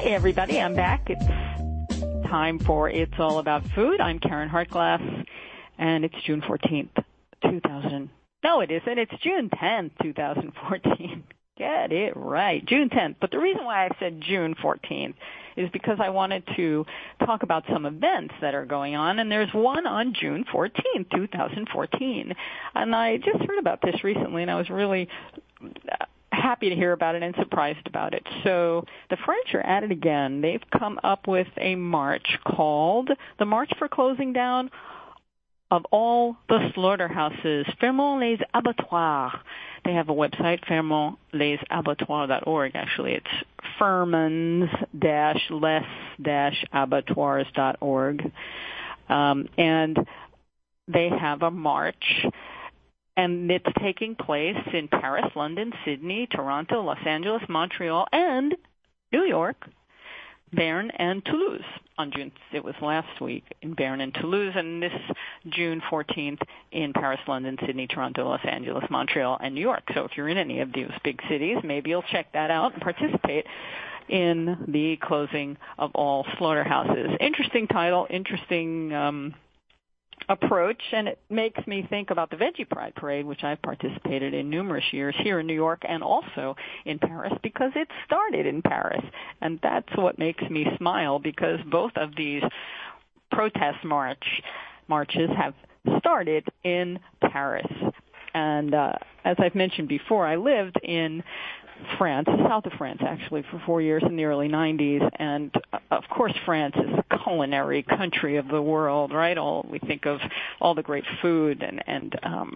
Hey, everybody, I'm back. It's time for It's All About Food. I'm Karen Hartglass, and it's June 14th, 2000. No, it isn't. It's June 10th, 2014. Get it right, June 10th. But the reason why I said June 14th is because I wanted to talk about some events that are going on, and there's one on June 14th, 2014. And I just heard about this recently, and I was really happy to hear about it and surprised about it. So the French are at it again. They've come up with a march called the March for Closing Down of All the Slaughterhouses, Fermons les Abattoirs. They have a website, fermonslesabattoirs.org. Actually, it's fermons-les-abattoirs.org. And they have a march, and it's taking place in Paris, London, Sydney, Toronto, Los Angeles, Montreal, and New York, Bern, and Toulouse. It was last week in Bern and Toulouse, and this June 14th in Paris, London, Sydney, Toronto, Los Angeles, Montreal, and New York. So if you're in any of these big cities, maybe you'll check that out and participate in the closing of all slaughterhouses. Interesting title, interesting approach, and it makes me think about the Veggie Pride Parade, which I've participated in numerous years here in New York and also in Paris, because it started in Paris. And that's what makes me smile, because both of these protest marches have started in Paris. And as I've mentioned before, I lived in France, south of France actually, for 4 years in the early 90s, and of course France is the culinary country of the world, right? We think of all the great food and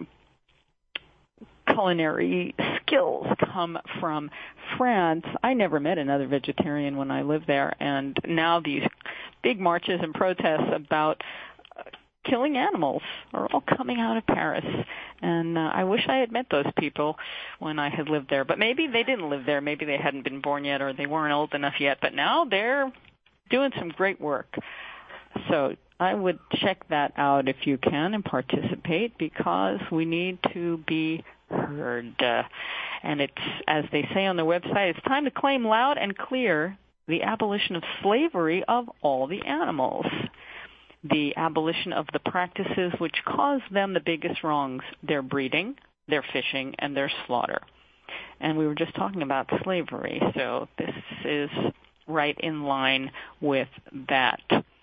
culinary skills come from France. I never met another vegetarian when I lived there, and now these big marches and protests about killing animals are all coming out of Paris. And I wish I had met those people when I had lived there. But maybe they didn't live there. Maybe they hadn't been born yet, or they weren't old enough yet. But now they're doing some great work. So I would check that out if you can and participate, because we need to be heard. And it's, as they say on their website, it's time to claim loud and clear the abolition of slavery of all the animals. The abolition of the practices which cause them the biggest wrongs, their breeding, their fishing, and their slaughter. And we were just talking about slavery, so this is right in line with that.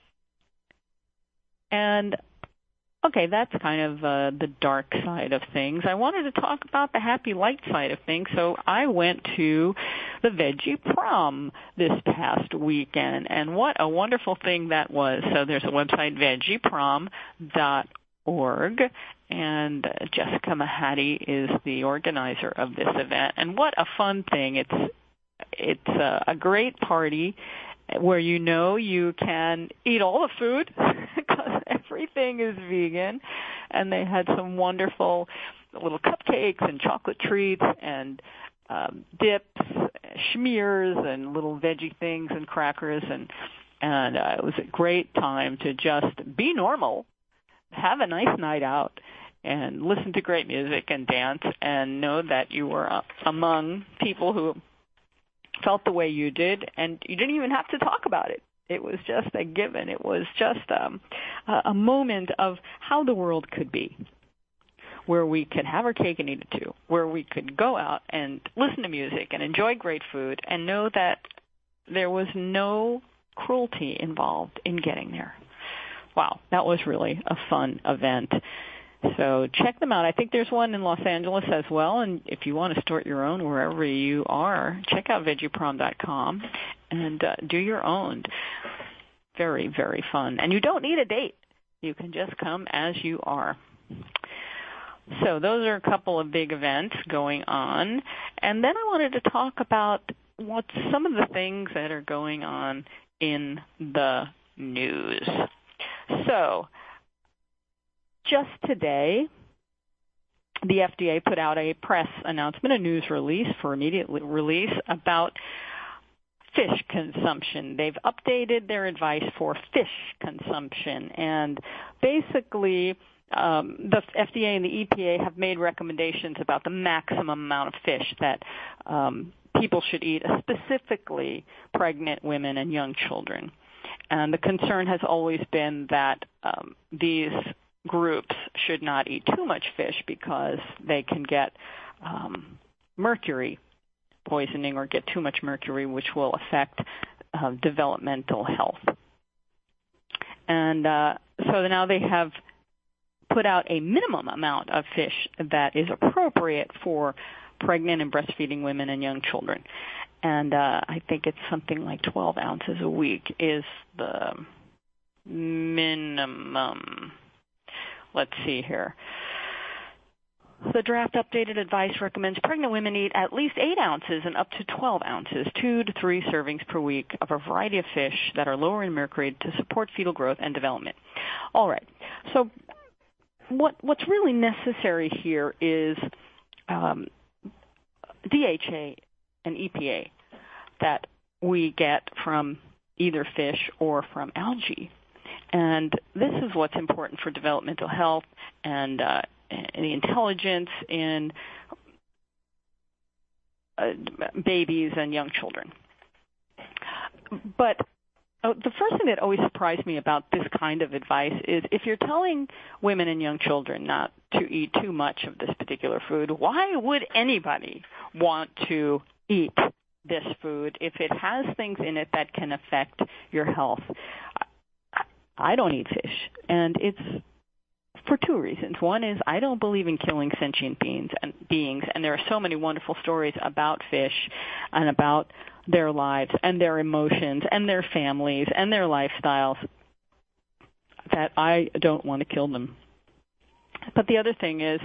And okay, that's kind of the dark side of things. I wanted to talk about the happy light side of things, so I went to the Veggie Prom this past weekend, and what a wonderful thing that was. So there's a website, veggieProm.org, and Jessica Mahady is the organizer of this event, and what a fun thing. It's a great party where you can eat all the food because everything is vegan, and they had some wonderful little cupcakes and chocolate treats and dips, schmears, and little veggie things and crackers, and it was a great time to just be normal, have a nice night out, and listen to great music and dance, and know that you were among people who felt the way you did, and you didn't even have to talk about it. It was just a given. It was just a moment of how the world could be, where we could have our cake and eat it too, where we could go out and listen to music and enjoy great food and know that there was no cruelty involved in getting there. Wow, that was really a fun event. So check them out. I think there's one in Los Angeles as well, and if you want to start your own wherever you are, check out VeggieProm.com and do your own. Very, very fun. And you don't need a date. You can just come as you are. So those are a couple of big events going on. And then I wanted to talk about some of the things that are going on in the news. So just today, the FDA put out a press announcement, a news release for immediate release about fish consumption. They've updated their advice for fish consumption, and basically the FDA and the EPA have made recommendations about the maximum amount of fish that people should eat, specifically pregnant women and young children. And the concern has always been that these groups should not eat too much fish because they can get mercury poisoning or get too much mercury, which will affect developmental health. And so now they have put out a minimum amount of fish that is appropriate for pregnant and breastfeeding women and young children. And I think it's something like 12 ounces a week is the minimum. Let's see here. The draft updated advice recommends pregnant women eat at least 8 ounces and up to 12 ounces, 2 to 3 servings per week of a variety of fish that are lower in mercury to support fetal growth and development. All right. So what's really necessary here is DHA and EPA that we get from either fish or from algae. And this is what's important for developmental health and the intelligence in babies and young children. But the first thing that always surprised me about this kind of advice is if you're telling women and young children not to eat too much of this particular food, why would anybody want to eat this food if it has things in it that can affect your health? I don't eat fish, and it's for two reasons. One is I don't believe in killing sentient beings, and there are so many wonderful stories about fish and about their lives and their emotions and their families and their lifestyles that I don't want to kill them. But the other thing is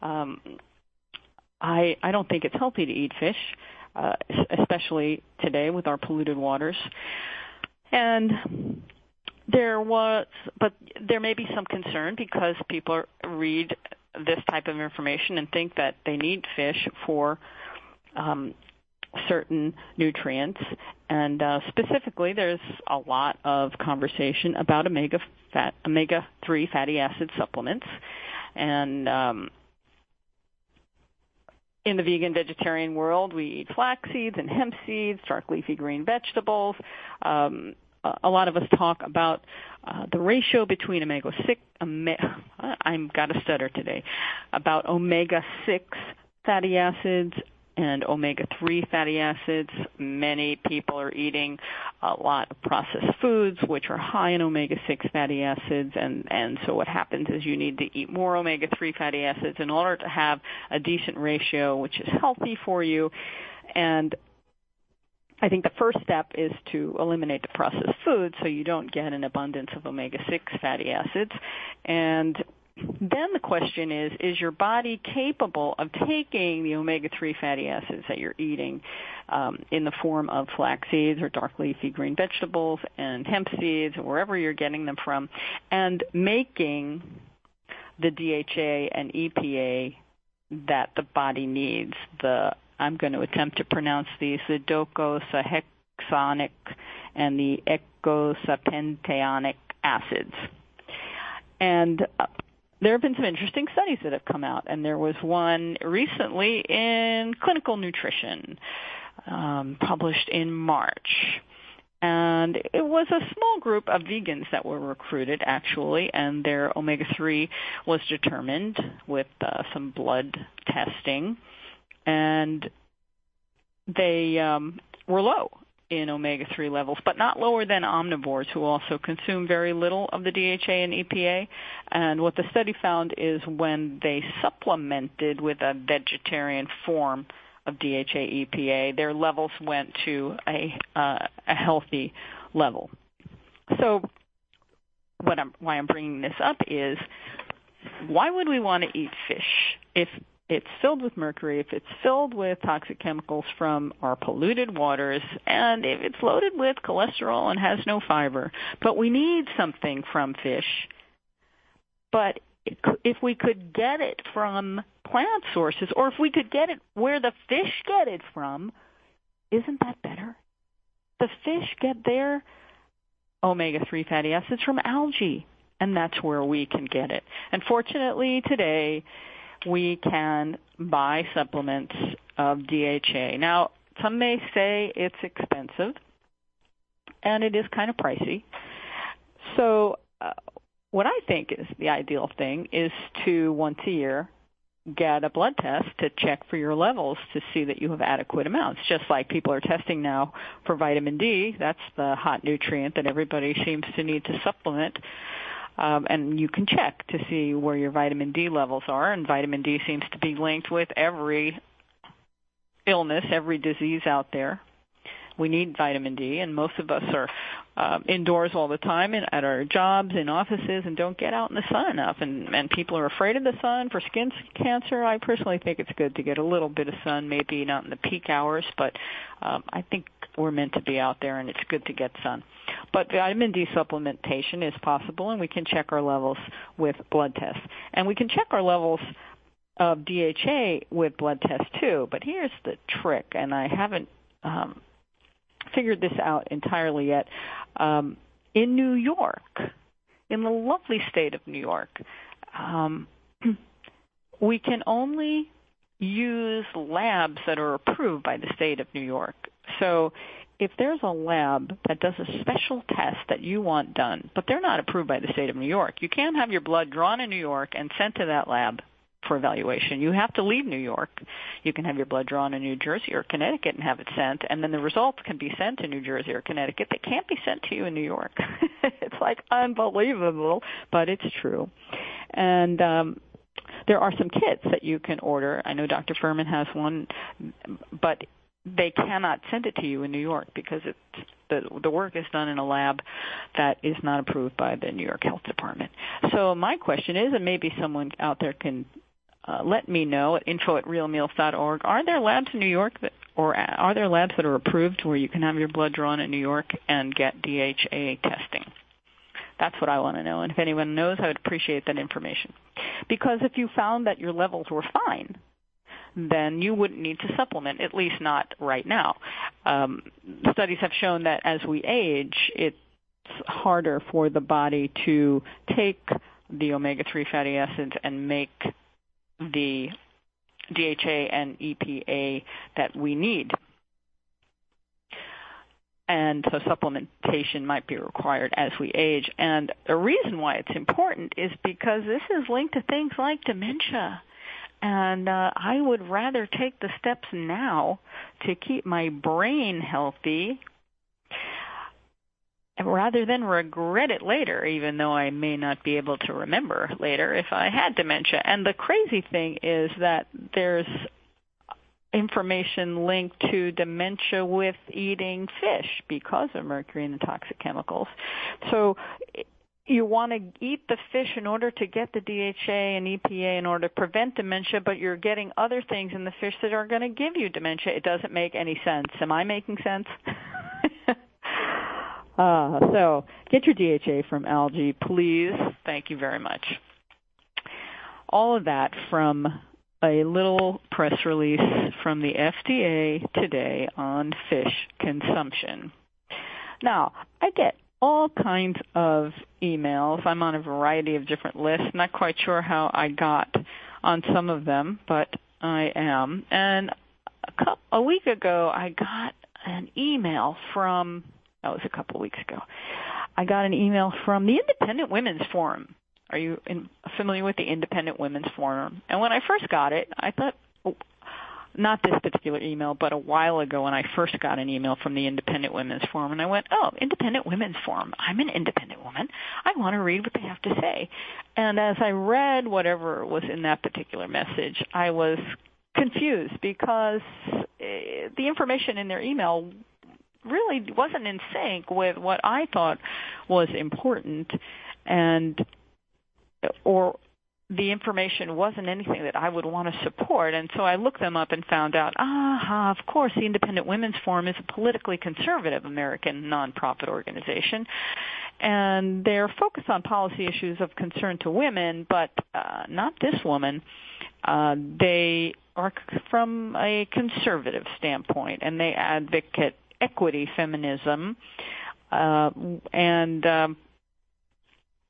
I don't think it's healthy to eat fish, especially today with our polluted waters. And there may be some concern because people read this type of information and think that they need fish for certain nutrients. And specifically, there's a lot of conversation about omega-3 fatty acid supplements. And in the vegan vegetarian world, we eat flax seeds and hemp seeds, dark leafy green vegetables. A lot of us talk about the ratio between I've got to stutter today, about omega-6 fatty acids and omega-3 fatty acids. Many people are eating a lot of processed foods, which are high in omega-6 fatty acids, and so what happens is you need to eat more omega-3 fatty acids in order to have a decent ratio, which is healthy for you. And I think the first step is to eliminate the processed foods so you don't get an abundance of omega-6 fatty acids. And then the question is your body capable of taking the omega-3 fatty acids that you're eating in the form of flax seeds or dark leafy green vegetables and hemp seeds or wherever you're getting them from, and making the DHA and EPA that the body needs, I'm going to attempt to pronounce these, the docosahexaenic and the eicosapentaenic acids. And there have been some interesting studies that have come out, and there was one recently in Clinical Nutrition, published in March. And it was a small group of vegans that were recruited, actually, and their omega-3 was determined with some blood testing. And they were low in omega-3 levels, but not lower than omnivores who also consume very little of the DHA and EPA. And what the study found is when they supplemented with a vegetarian form of DHA EPA, their levels went to a healthy level. So why I'm bringing this up is, why would we want to eat fish if it's filled with mercury, if it's filled with toxic chemicals from our polluted waters, and if it's loaded with cholesterol and has no fiber? But we need something from fish. But if we could get it from plant sources, or if we could get it where the fish get it from, isn't that better? The fish get their omega-3 fatty acids from algae. and that's where we can get it. And fortunately today, we can buy supplements of DHA. Now, some may say it's expensive, and it is kind of pricey. So what I think is the ideal thing is to, once a year, get a blood test to check for your levels to see that you have adequate amounts, just like people are testing now for vitamin D. That's the hot nutrient that everybody seems to need to supplement. And you can check to see where your vitamin D levels are, and vitamin D seems to be linked with every illness, every disease out there. We need vitamin D, and most of us are indoors all the time and at our jobs, in offices, and don't get out in the sun enough. And people are afraid of the sun for skin cancer. I personally think it's good to get a little bit of sun, maybe not in the peak hours, but I think we're meant to be out there, and it's good to get sun. But vitamin D supplementation is possible, and we can check our levels with blood tests. And we can check our levels of DHA with blood tests too. But here's the trick, and I haven't figured this out entirely yet. In New York, in the lovely state of New York, we can only use labs that are approved by the state of New York. So if there's a lab that does a special test that you want done, but they're not approved by the state of New York, you can't have your blood drawn in New York and sent to that lab for evaluation. You have to leave New York. You can have your blood drawn in New Jersey or Connecticut and have it sent, and then the results can be sent to New Jersey or Connecticut. They can't be sent to you in New York. It's like unbelievable, but it's true. And there are some kits that you can order. I know Dr. Furman has one, but they cannot send it to you in New York because the work is done in a lab that is not approved by the New York Health Department. So my question is, and maybe someone out there can let me know at info@realmeals.org, are there labs in New York or are there labs that are approved where you can have your blood drawn in New York and get DHA testing? That's what I want to know. And if anyone knows, I would appreciate that information. Because if you found that your levels were fine, then you wouldn't need to supplement, at least not right now. Studies have shown that as we age, it's harder for the body to take the omega-3 fatty acids and make the DHA and EPA that we need. And so supplementation might be required as we age. And the reason why it's important is because this is linked to things like dementia. And I would rather take the steps now to keep my brain healthy rather than regret it later, even though I may not be able to remember later if I had dementia. And the crazy thing is that there's information linked to dementia with eating fish because of mercury and the toxic chemicals. So you want to eat the fish in order to get the DHA and EPA in order to prevent dementia, but you're getting other things in the fish that are going to give you dementia. It doesn't make any sense. Am I making sense? So get your DHA from algae, please. Thank you very much. All of that from a little press release from the FDA today on fish consumption. Now, I get all kinds of emails. I'm on a variety of different lists. Not quite sure how I got on some of them, but I am. And a week ago, I got an email from, that was a couple of weeks ago, I got an email from the Independent Women's Forum. Are you familiar with the Independent Women's Forum? And when I first got it, I thought, not this particular email, but a while ago when I first got an email from the Independent Women's Forum, and I went, oh, Independent Women's Forum. I'm an independent woman. I want to read what they have to say. And as I read whatever was in that particular message, I was confused because the information in their email really wasn't in sync with what I thought was important, or the information wasn't anything that I would want to support. And so I looked them up and found out, of course, the Independent Women's Forum is a politically conservative American nonprofit organization, and they're focused on policy issues of concern to women, but not this woman. They are from a conservative standpoint, and they advocate equity, feminism, and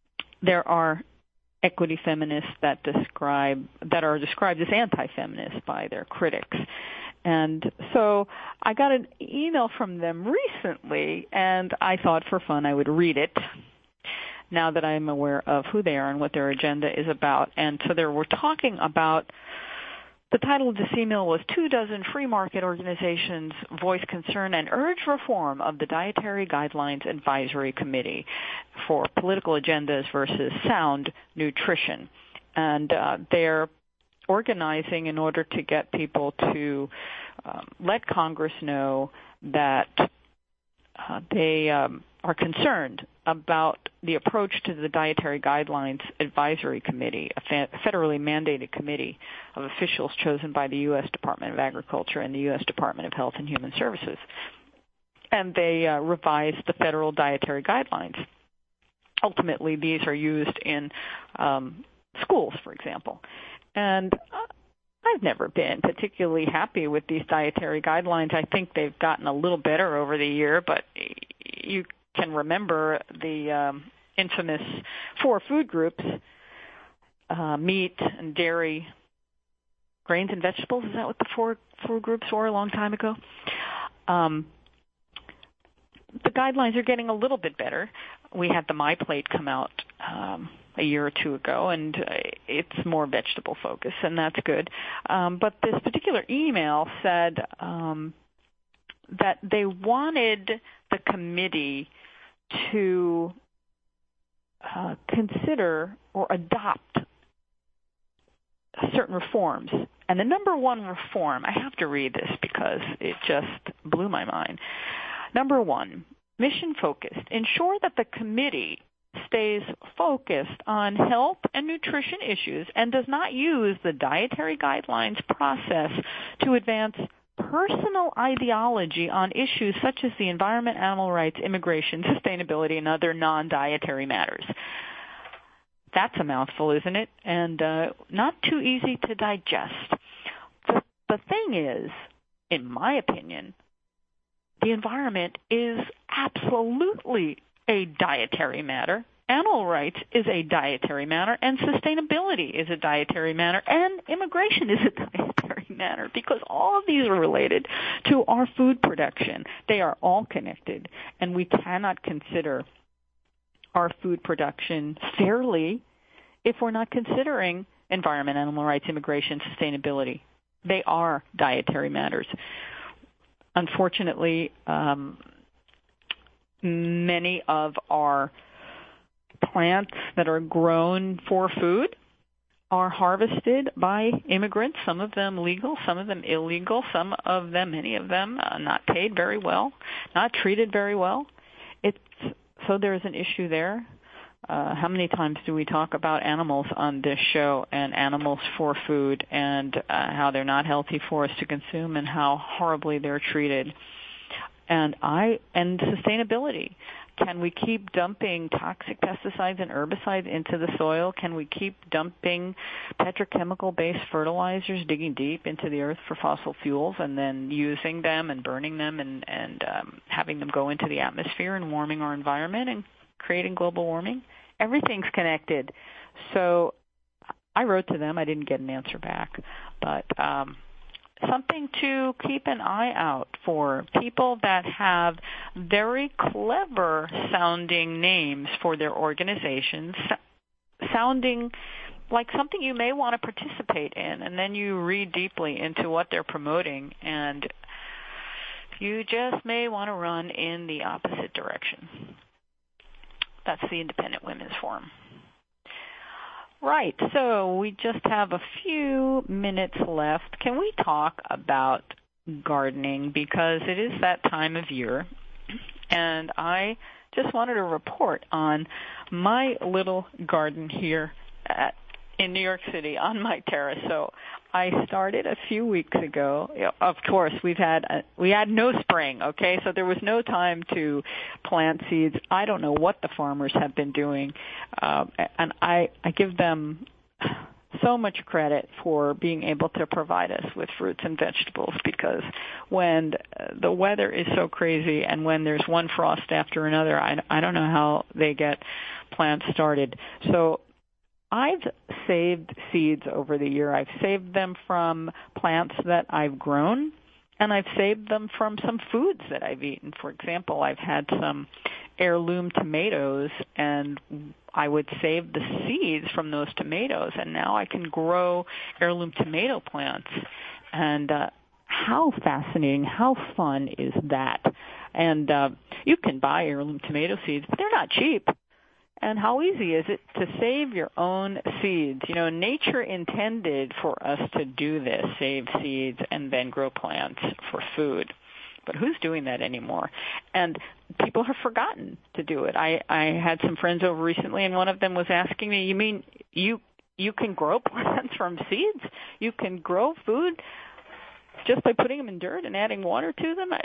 there are equity feminists that are described as anti-feminist by their critics. And so I got an email from them recently, and I thought for fun I would read it now that I'm aware of who they are and what their agenda is about. And so they were talking about, the title of this email was 24 Free Market Organizations Voice Concern and Urge Reform of the Dietary Guidelines Advisory Committee for Political Agendas versus Sound Nutrition. And they're organizing in order to get people to let Congress know that they are concerned about the approach to the Dietary Guidelines Advisory Committee, a federally mandated committee of officials chosen by the U.S. Department of Agriculture and the U.S. Department of Health and Human Services. And they revised the federal dietary guidelines. Ultimately, these are used in schools, for example. And I've never been particularly happy with these dietary guidelines. I think they've gotten a little better over the year, but you can remember the infamous 4 food groups, meat and dairy, grains and vegetables. Is that what the 4 food groups were a long time ago? The guidelines are getting a little bit better. We had the My Plate come out a year or two ago, and it's more vegetable focused, and that's good. But this particular email said that they wanted the committee to consider or adopt certain reforms. And the number one reform, I have to read this because it just blew my mind. Number 1, mission focused. Ensure that the committee stays focused on health and nutrition issues and does not use the dietary guidelines process to advance personal ideology on issues such as the environment, animal rights, immigration, sustainability, and other non-dietary matters. That's a mouthful, isn't it? And not too easy to digest. The thing is, in my opinion, the environment is absolutely a dietary matter. Animal rights is a dietary matter, and sustainability is a dietary matter, and immigration is a dietary matter, because all of these are related to our food production. They are all connected, and we cannot consider our food production fairly if we're not considering environment, animal rights, immigration, sustainability. They are dietary matters. Unfortunately, many of our plants that are grown for food are harvested by immigrants, some of them legal, some of them illegal, many of them not paid very well, not treated very well. So there's an issue there. How many times do we talk about animals on this show, and animals for food, and how they're not healthy for us to consume and how horribly they're treated? And sustainability. Can we keep dumping toxic pesticides and herbicides into the soil? Can we keep dumping petrochemical-based fertilizers, digging deep into the earth for fossil fuels, and then using them and burning them and having them go into the atmosphere and warming our environment and creating global warming? Everything's connected. So I wrote to them. I didn't get an answer back, but something to keep an eye out for. People that have very clever sounding names for their organizations, sounding like something you may want to participate in, and then you read deeply into what they're promoting, and you just may want to run in the opposite direction. That's the Independent Women's Forum. Right, so we just have a few minutes left. Can we talk about gardening? Because it is that time of year, and I just wanted to report on my little garden here in New York City on my terrace. So I started a few weeks ago. Of course, we had no spring, okay? So there was no time to plant seeds. I don't know what the farmers have been doing, and I give them so much credit for being able to provide us with fruits and vegetables, because when the weather is so crazy and when there's one frost after another, I don't know how they get plants started. So I've saved seeds over the year. I've saved them from plants that I've grown, and I've saved them from some foods that I've eaten. For example, I've had some heirloom tomatoes, and I would save the seeds from those tomatoes, and now I can grow heirloom tomato plants. And how fascinating, how fun is that? And you can buy heirloom tomato seeds, but they're not cheap. And how easy is it to save your own seeds? You know, nature intended for us to do this, save seeds and then grow plants for food. But who's doing that anymore? And people have forgotten to do it. I had some friends over recently, and one of them was asking me, you mean you can grow plants from seeds? You can grow food just by putting them in dirt and adding water to them?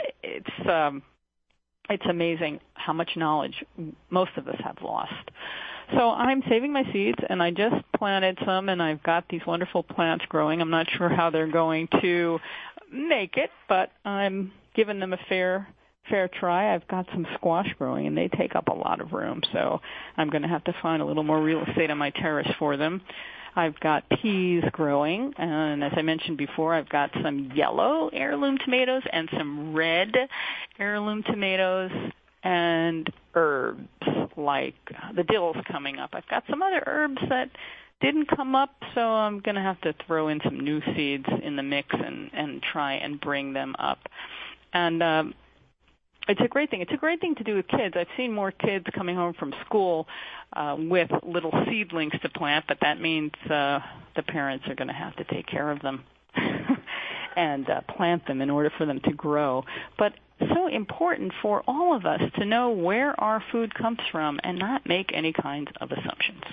It's amazing how much knowledge most of us have lost. So I'm saving my seeds, and I just planted some, and I've got these wonderful plants growing. I'm not sure how they're going to make it, but I'm giving them a fair try. I've got some squash growing, and they take up a lot of room, so I'm going to have to find a little more real estate on my terrace for them. I've got peas growing, and as I mentioned before, I've got some yellow heirloom tomatoes and some red heirloom tomatoes and herbs, like the dill's coming up. I've got some other herbs that didn't come up, so I'm going to have to throw in some new seeds in the mix and try and bring them up. And it's a great thing. It's a great thing to do with kids. I've seen more kids coming home from school with little seedlings to plant, but that means the parents are going to have to take care of them and plant them in order for them to grow. But so important for all of us to know where our food comes from and not make any kinds of assumptions.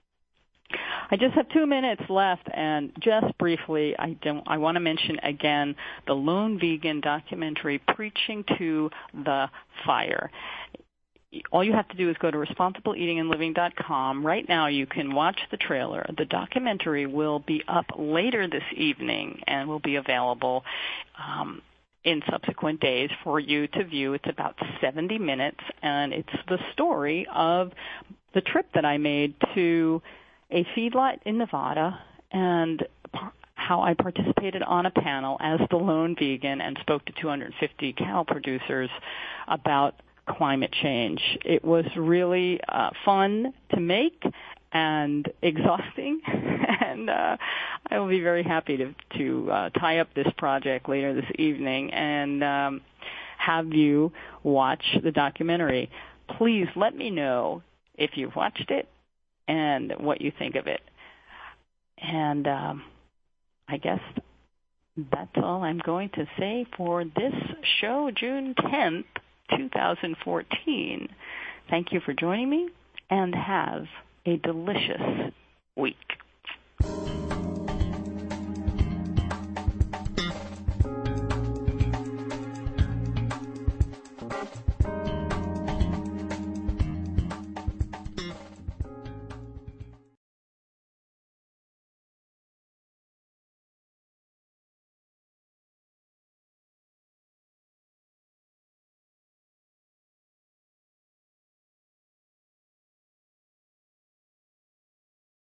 I just have 2 minutes left, and just briefly, I want to mention again the Lone Vegan documentary, Preaching to the Fire. All you have to do is go to responsibleeatingandliving.com. Right now you can watch the trailer. The documentary will be up later this evening and will be available in subsequent days for you to view. It's about 70 minutes, and it's the story of the trip that I made to a feedlot in Nevada, and how I participated on a panel as the lone vegan and spoke to 250 cow producers about climate change. It was really fun to make and exhausting, and I will be very happy to tie up this project later this evening and have you watch the documentary. Please let me know if you've watched it and what you think of it. And I guess that's all I'm going to say for this show, June 10th, 2014. Thank you for joining me, and have a delicious week.